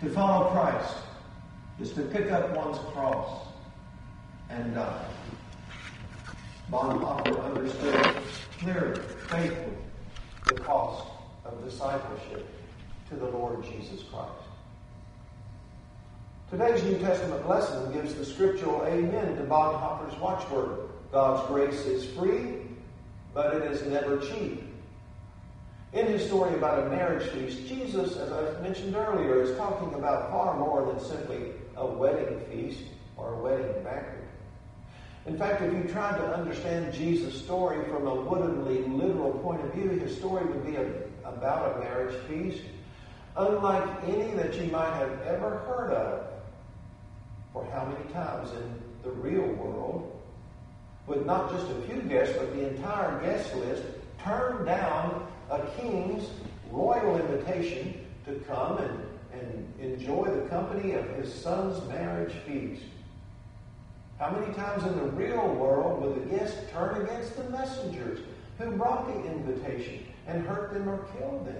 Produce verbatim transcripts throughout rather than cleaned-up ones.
To follow Christ is to pick up one's cross and die. Bonhoeffer understood clearly, faithfully, the cost of discipleship to the Lord Jesus Christ. Today's New Testament lesson gives the scriptural amen to Bonhoeffer's watchword. God's grace is free, but it is never cheap. In his story about a marriage feast, Jesus, as I mentioned earlier, is talking about far more than simply a wedding feast or a wedding banquet. In fact, if you tried to understand Jesus' story from a woodenly literal point of view, his story would be a, about a marriage feast, unlike any that you might have ever heard of. For how many times in the real world would not just a few guests, but the entire guest list turn down a king's royal invitation to come and, and enjoy the company of his son's marriage feast? How many times in the real world would the guests turn against the messengers who brought the invitation and hurt them or kill them?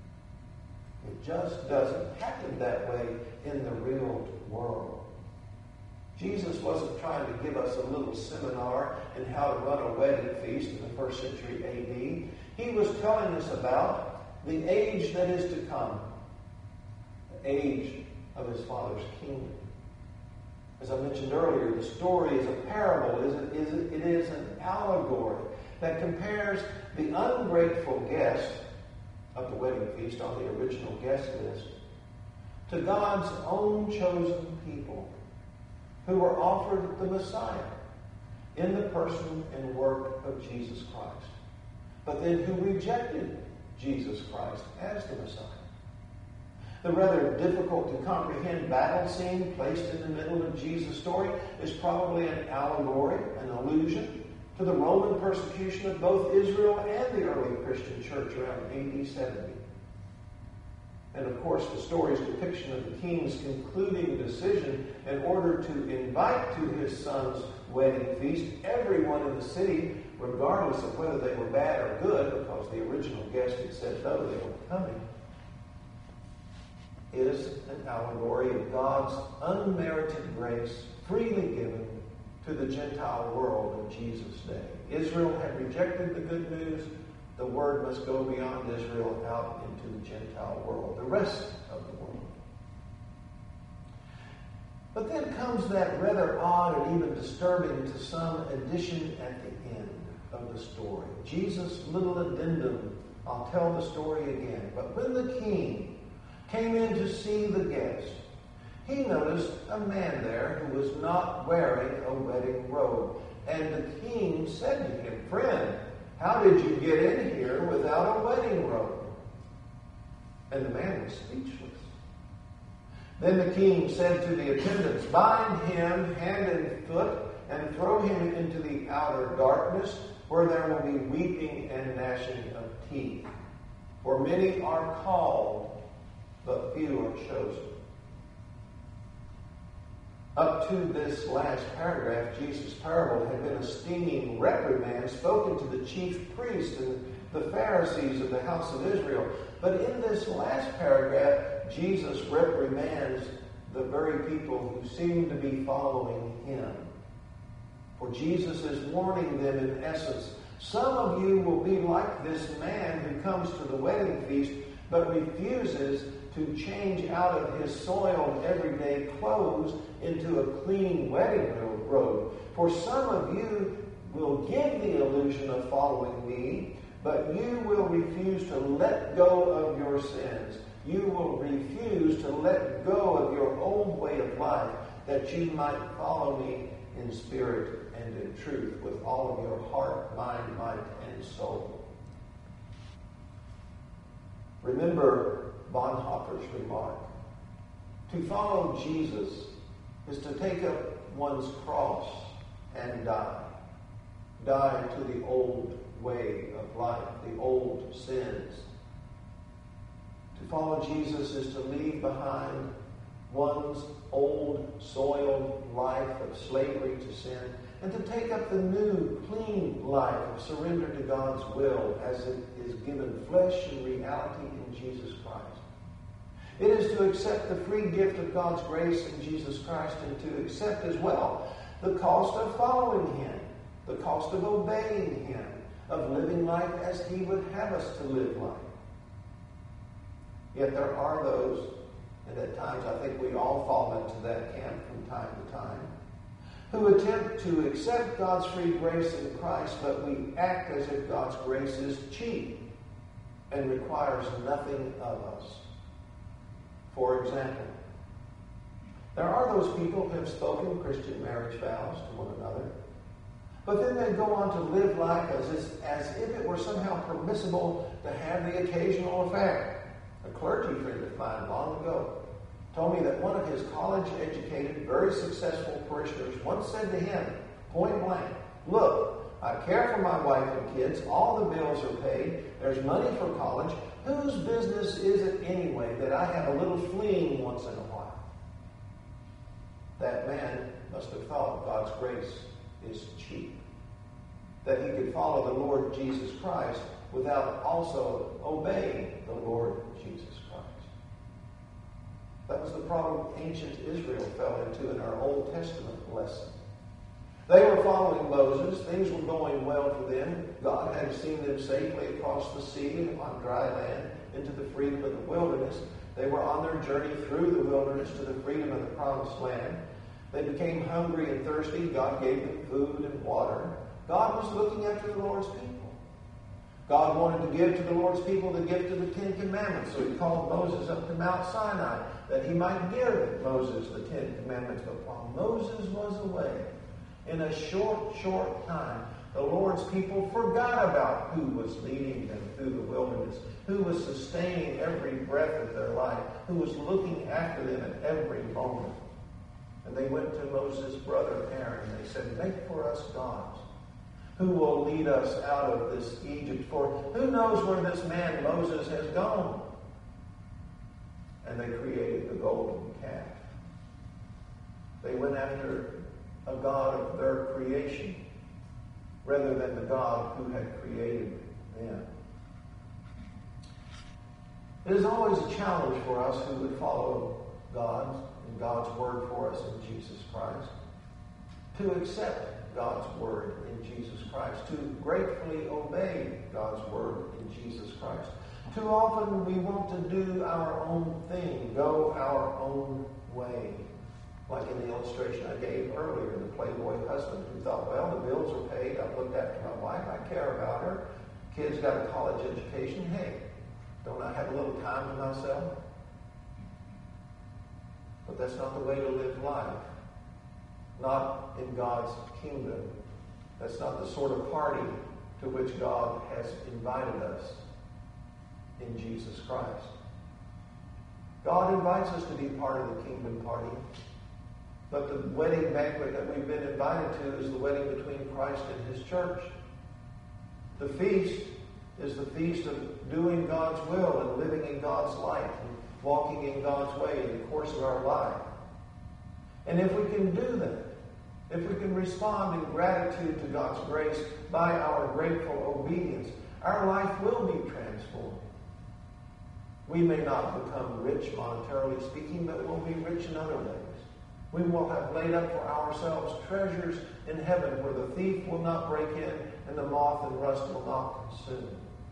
It just doesn't happen that way in the real world. Jesus wasn't trying to give us a little seminar in how to run a wedding feast in the first century A D. He was telling us about the age that is to come, the age of his Father's kingdom. As I mentioned earlier, the story is a parable. It is, it is an allegory that compares the ungrateful guest of the wedding feast on the original guest list to God's own chosen people who were offered the Messiah in the person and work of Jesus Christ, but then who rejected Jesus Christ as the Messiah. The rather difficult to comprehend battle scene placed in the middle of Jesus' story is probably an allegory, an allusion to the Roman persecution of both Israel and the early Christian church around A D seventy. And of course, the story's depiction of the king's concluding decision in order to invite to his son's wedding feast everyone in the city, regardless of whether they were bad or good, because the original guest had said no, they were coming, is an allegory of God's unmerited grace freely given to the Gentile world in Jesus' day. Israel had rejected the good news. The word must go beyond Israel out into the Gentile world, the rest of the world. But then comes that rather odd and even disturbing to some addition at the end of the story. Jesus' little addendum, I'll tell the story again. But when the king came in to see the guest, he noticed a man there who was not wearing a wedding robe. And the king said to him, "Friend, how did you get in here without a wedding robe?" And the man was speechless. Then the king said to the attendants, "Bind him hand and foot and throw him into the outer darkness, where there will be weeping and gnashing of teeth. For many are called, but few are chosen." Up to this last paragraph, Jesus' parable had been a stinging reprimand spoken to the chief priests and the Pharisees of the house of Israel. But in this last paragraph, Jesus reprimands the very people who seem to be following him. For Jesus is warning them in essence, some of you will be like this man who comes to the wedding feast, but refuses to change out of his soiled everyday clothes into a clean wedding robe. For some of you will give the illusion of following me, but you will refuse to let go of your sins. You will refuse to let go of your old way of life, that you might follow me in spirit and in truth with all of your heart, mind, might, and soul. Remember Bonhoeffer's remark. To follow Jesus is to take up one's cross and die. Die to the old way of life, the old sins. To follow Jesus is to leave behind one's old, soiled life of slavery to sin, and to take up the new, clean life of surrender to God's will as it is given flesh and reality in Jesus Christ. It is to accept the free gift of God's grace in Jesus Christ and to accept as well the cost of following Him, the cost of obeying Him, of living life as He would have us to live life. Yet there are those, and at times I think we all fall into that camp from time to time, who attempt to accept God's free grace in Christ, but we act as if God's grace is cheap and requires nothing of us. For example, there are those people who have spoken Christian marriage vows to one another, but then they go on to live life as, as if it were somehow permissible to have the occasional affair. A clergy friend of mine long ago told me that one of his college-educated, very successful parishioners once said to him, point blank, "Look, I care for my wife and kids, all the bills are paid, there's money for college. Whose business is it anyway that I have a little fleeing once in a while?" That man must have thought God's grace is cheap, that he could follow the Lord Jesus Christ without also obeying the Lord Jesus Christ. That was the problem ancient Israel fell into in our Old Testament lesson. They were following Moses. Things were going well for them. God had seen them safely across the sea and on dry land into the freedom of the wilderness. They were on their journey through the wilderness to the freedom of the promised land. They became hungry and thirsty. God gave them food and water. God was looking after the Lord's people. God wanted to give to the Lord's people the gift of the Ten Commandments, so He called Moses up to Mount Sinai that He might give Moses the Ten Commandments. But while Moses was away, in a short, short time, the Lord's people forgot about who was leading them through the wilderness, who was sustaining every breath of their life, who was looking after them at every moment. And they went to Moses' brother Aaron, and they said, "Make for us gods who will lead us out of this Egypt, for who knows where this man Moses has gone?" And they created the golden calf. They went after a God of their creation rather than the God who had created them. It is always a challenge for us who would follow God and God's word for us in Jesus Christ to accept God's word in Jesus Christ, to gratefully obey God's word in Jesus Christ. Too often we want to do our own thing, go our own way. Like in the illustration I gave earlier, the playboy husband who thought, well, the bills are paid, I've looked after my wife, I care about her, kids got a college education, hey, don't I have a little time to myself? But that's not the way to live life. Not in God's kingdom. That's not the sort of party to which God has invited us in Jesus Christ. God invites us to be part of the kingdom party. But the wedding banquet that we've been invited to is the wedding between Christ and His church. The feast is the feast of doing God's will and living in God's light and walking in God's way in the course of our life. And if we can do that, if we can respond in gratitude to God's grace by our grateful obedience, our life will be transformed. We may not become rich monetarily speaking, but we'll be rich in other ways. We will have laid up for ourselves treasures in heaven where the thief will not break in and the moth and rust will not consume.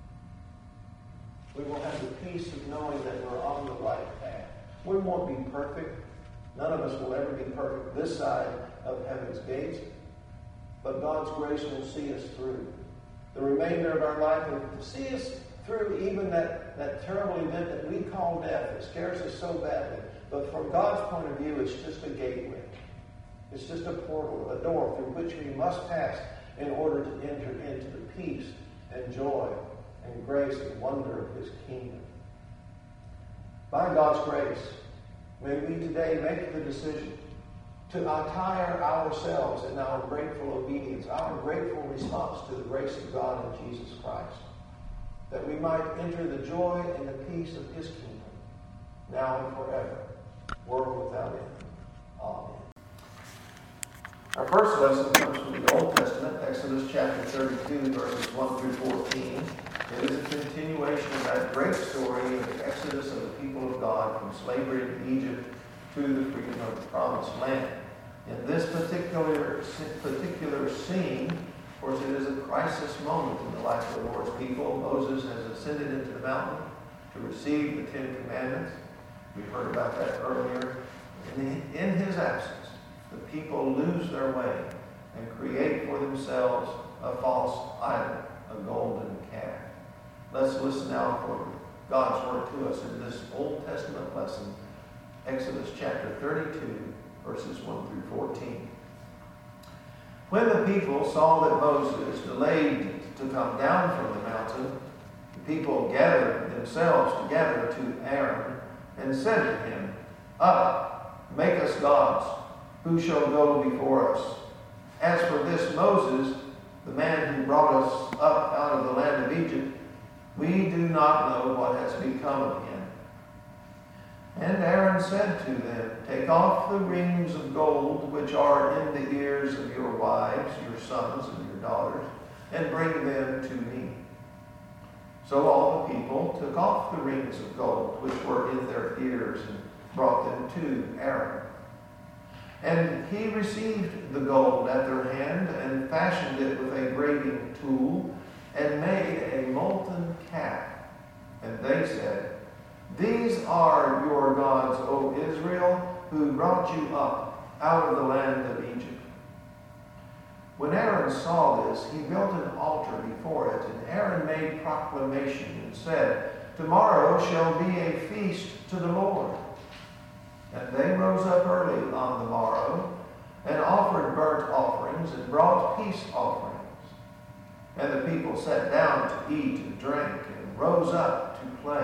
We will have the peace of knowing that we're on the right path. We won't be perfect. None of us will ever be perfect this side of heaven's gates. But God's grace will see us through. The remainder of our life will see us through even that, that terrible event that we call death. It scares us so badly. But from God's point of view, it's just a gateway. It's just a portal, a door through which we must pass in order to enter into the peace and joy and grace and wonder of His kingdom. By God's grace, may we today make the decision to attire ourselves in our grateful obedience, our grateful response to the grace of God in Jesus Christ, that we might enter the joy and the peace of His kingdom, now and forever, world without end. Amen. Our first lesson comes from the Old Testament, Exodus chapter thirty-two, verses one through fourteen. It is a continuation of that great story of the exodus of the people of God God from slavery in Egypt to the freedom of the promised land. In this particular, particular scene, of course, it is a crisis moment in the life of the Lord's people. Moses has ascended into the mountain to receive the Ten Commandments. We heard about that earlier. In, in his absence, the people lose their way and create for themselves a false idol, a golden calf. Let's listen now for God's word to us in this Old Testament lesson, Exodus chapter thirty-two, verses one through fourteen. When the people saw that Moses delayed to come down from the mountain, the people gathered themselves together to Aaron and said to him, "Up, make us gods, who shall go before us. As for this Moses, the man who brought us up out of the land of Egypt, we do not know what has become of him." And Aaron said to them, "Take off the rings of gold which are in the ears of your wives, your sons, and your daughters, and bring them to me." So all the people took off the rings of gold which were in their ears and brought them to Aaron. And he received the gold at their hand and fashioned it with a graving tool and made a molten calf. And they said, "These are your gods, O Israel, who brought you up out of the land of Egypt." When Aaron saw this, he built an altar before it, and Aaron made proclamation and said, "Tomorrow shall be a feast to the Lord." And they rose up early on the morrow and offered burnt offerings and brought peace offerings. And the people sat down to eat and drink and rose up to play.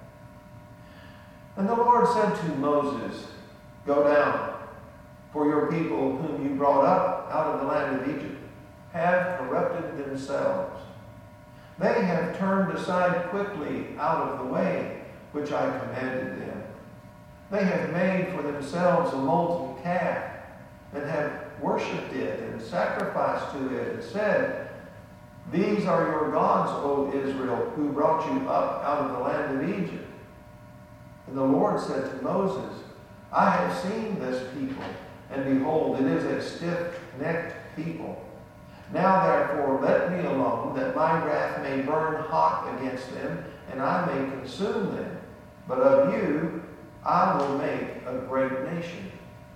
And the Lord said to Moses, "Go down, for your people whom you brought up out of the land of Egypt have corrupted themselves. They have turned aside quickly out of the way which I commanded them. They have made for themselves a molten calf and have worshipped it and sacrificed to it and said, 'These are your gods, O Israel, who brought you up out of the land of Egypt.' And the Lord said to Moses, 'I have seen this people, and behold, it is a stiff-necked people. Now therefore let me alone, that my wrath may burn hot against them, and I may consume them. But of you I will make a great nation.'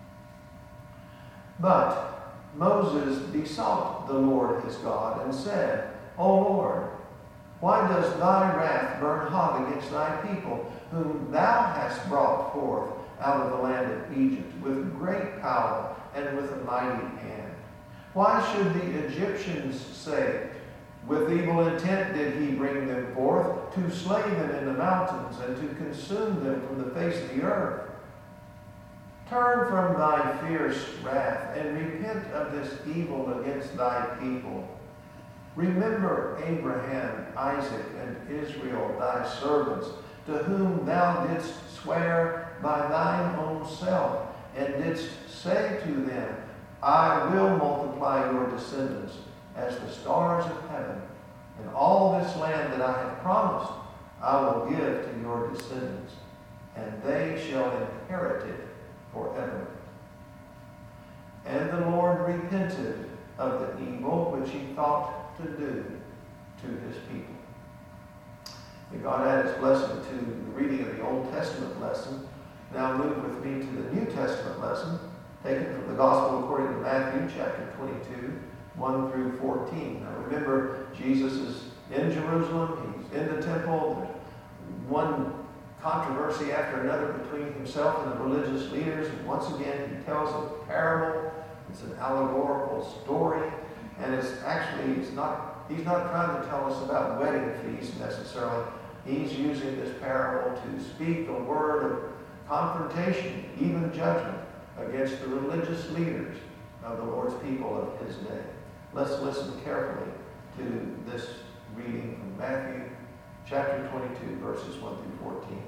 But Moses besought the Lord his God and said, 'O Lord, why does thy wrath burn hot against thy people, whom thou hast brought forth out of the land of Egypt with great power and with a mighty hand? Why should the Egyptians say, with evil intent did he bring them forth, to slay them in the mountains and to consume them from the face of the earth? Turn from thy fierce wrath and repent of this evil against thy people. Remember Abraham, Isaac, and Israel, thy servants, to whom thou didst swear by thine own self, and didst say to them, I will multiply your descendants as the stars of heaven, and all this land that I have promised I will give to your descendants, and they shall inherit it forever. And the Lord repented of the evil which he thought to do to his people." May God add his blessing to the reading of the Old Testament lesson. Now move with me to the New Testament lesson, taken from the Gospel according to Matthew, chapter twenty-two, one through fourteen. Now remember, Jesus is in Jerusalem. He's in the temple. There's one controversy after another between himself and the religious leaders. And once again, he tells a parable. It's an allegorical story. And it's actually, it's not, he's not trying to tell us about wedding feasts necessarily. He's using this parable to speak a word of confrontation, even judgment, against the religious leaders of the Lord's people of his day. Let's listen carefully to this reading from Matthew chapter twenty-two, verses one through fourteen.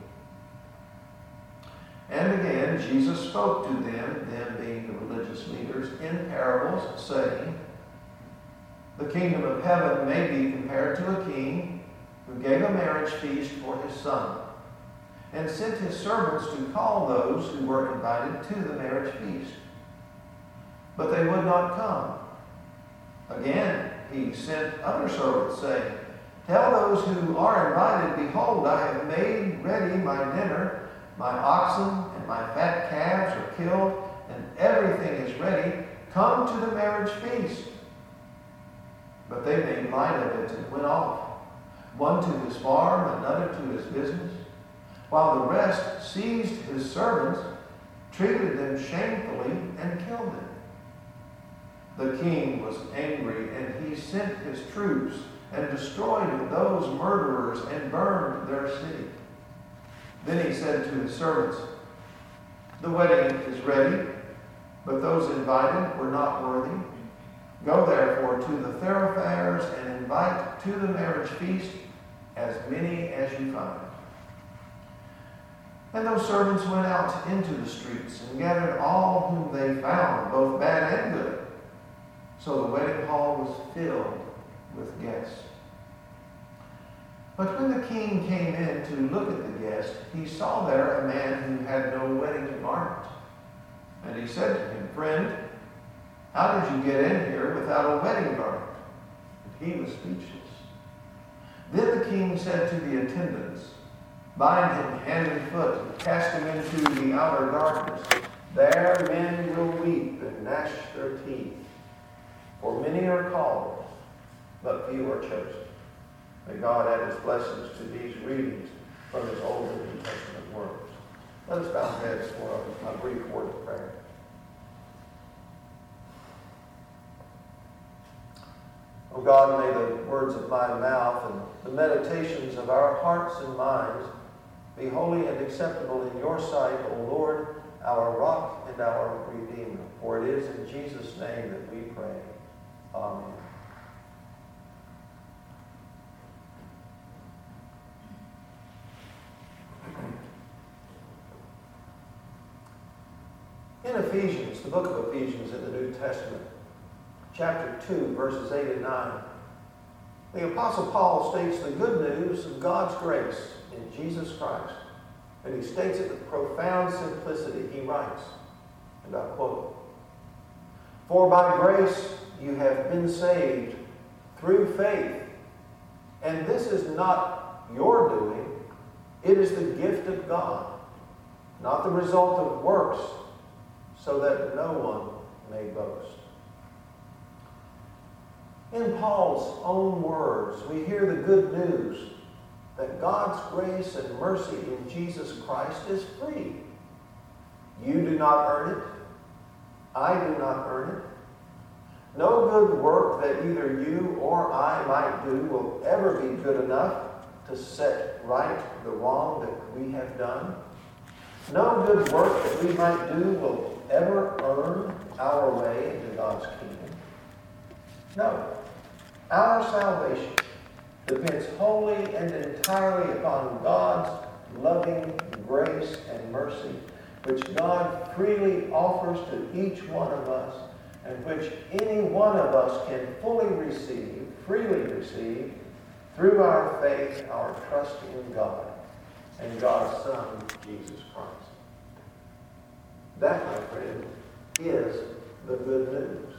And again, Jesus spoke to them, them being the religious leaders, in parables, saying, "The kingdom of heaven may be compared to a king who gave a marriage feast for his son, and sent his servants to call those who were invited to the marriage feast. But they would not come. Again, he sent other servants, saying, Tell those who are invited, Behold, I have made ready my dinner. My oxen and my fat calves are killed, and everything is ready. Come to the marriage feast. But they made light of it and went off, one to his farm, another to his business, while the rest seized his servants, treated them shamefully, and killed them. The king was angry, and he sent his troops and destroyed those murderers and burned their city. Then he said to his servants, The wedding is ready, but those invited were not worthy. Go therefore to the thoroughfares and invite to the marriage feast as many as you find. And those servants went out into the streets and gathered all whom they found, both bad and good. So the wedding hall was filled with guests. But when the king came in to look at the guests, he saw there a man who had no wedding garment. And he said to him, Friend, how did you get in here without a wedding garment? And he was speechless. Then the king said to the attendants, Bind him hand and foot and cast him into the outer darkness. There men will weep and gnash their teeth. For many are called, but few are chosen. May God add his blessings to these readings from his Old and New Testament words. Let us bow our heads for a, a brief word of prayer. O God, may the words of my mouth and the meditations of our hearts and minds be holy and acceptable in your sight, O Lord, our rock and our Redeemer. For it is in Jesus' name that we pray. Amen. In Ephesians, the book of Ephesians in the New Testament, chapter two, verses eight and nine, the Apostle Paul states the good news of God's grace in Jesus Christ. And he states it with profound simplicity. He writes, and I quote, For by grace you have been saved through faith, and this is not your doing, it is the gift of God, not the result of works, so that no one may boast. In Paul's own words, we hear the good news that God's grace and mercy in Jesus Christ is free. You do not earn it. I do not earn it. No good work that either you or I might do will ever be good enough to set right the wrong that we have done. No good work that we might do will ever earn our way into God's kingdom. No. Our salvation depends wholly and entirely upon God's loving grace and mercy, which God freely offers to each one of us, and which any one of us can fully receive, freely receive, through our faith, our trust in God and God's Son, Jesus Christ. That, my friend, is the good news.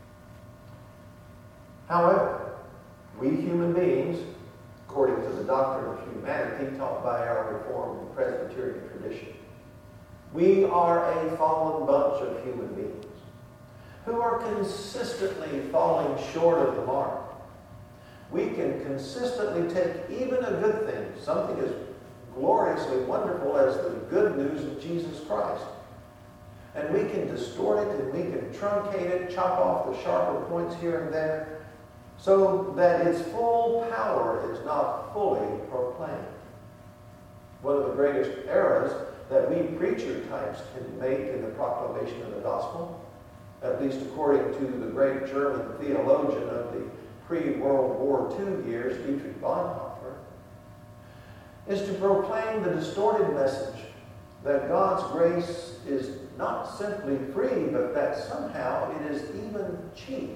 However, we human beings, according to the doctrine of humanity taught by our Reformed and Presbyterian tradition, we are a fallen bunch of human beings who are consistently falling short of the mark. We can consistently take even a good thing, something as gloriously wonderful as the good news of Jesus Christ, and we can distort it and we can truncate it, chop off the sharper points here and there, so that its full power is not fully proclaimed. One of the greatest errors that we preacher types can make in the proclamation of the gospel, at least according to the great German theologian of the pre-World War Two years, Dietrich Bonhoeffer, is to proclaim the distorted message that God's grace is not simply free, but that somehow it is even cheap.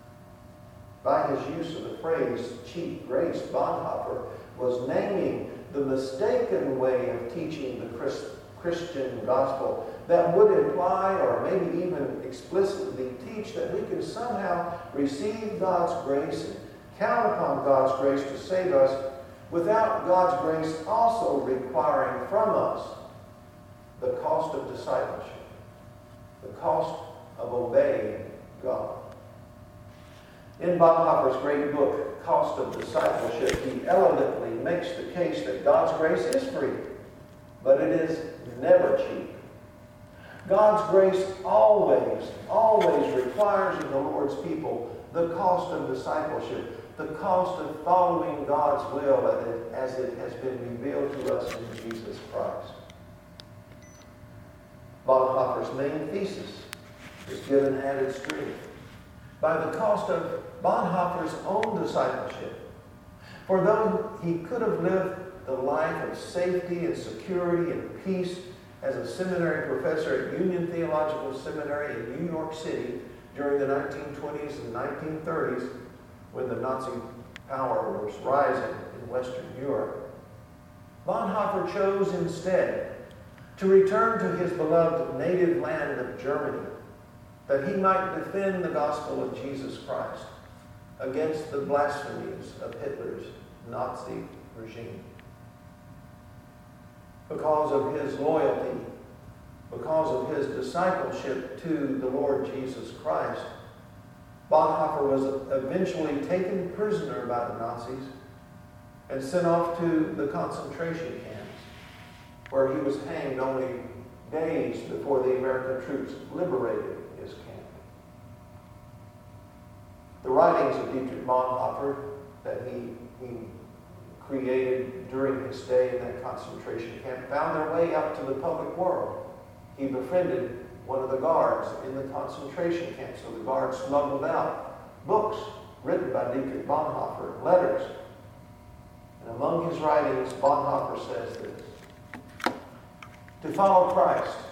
By his use of the phrase cheap grace, Bonhoeffer was naming the mistaken way of teaching the Christ, Christian gospel that would imply or maybe even explicitly teach that we can somehow receive God's grace and count upon God's grace to save us without God's grace also requiring from us the cost of discipleship, the cost of obeying God. In Bonhoeffer's great book, Cost of Discipleship, he elegantly makes the case that God's grace is free, but it is never cheap. God's grace always, always requires of the Lord's people the cost of discipleship, the cost of following God's will as it has been revealed to us in Jesus Christ. Bonhoeffer's main thesis is given added strength by the cost of Bonhoeffer's own discipleship. For though he could have lived the life of safety and security and peace as a seminary professor at Union Theological Seminary in New York City during the nineteen twenties and nineteen thirties, when the Nazi power was rising in Western Europe, Bonhoeffer chose instead to return to his beloved native land of Germany, that he might defend the gospel of Jesus Christ against the blasphemies of Hitler's Nazi regime. Because of his loyalty, because of his discipleship to the Lord Jesus Christ, Bonhoeffer was eventually taken prisoner by the Nazis and sent off to the concentration camps, where he was hanged only days before the American troops liberated his camp. The writings of Dietrich Bonhoeffer that he, he created during his stay in that concentration camp found their way out to the public world. He befriended one of the guards in the concentration camp, so the guards smuggled out books written by Dietrich Bonhoeffer, letters. And among his writings, Bonhoeffer says this: to follow Christ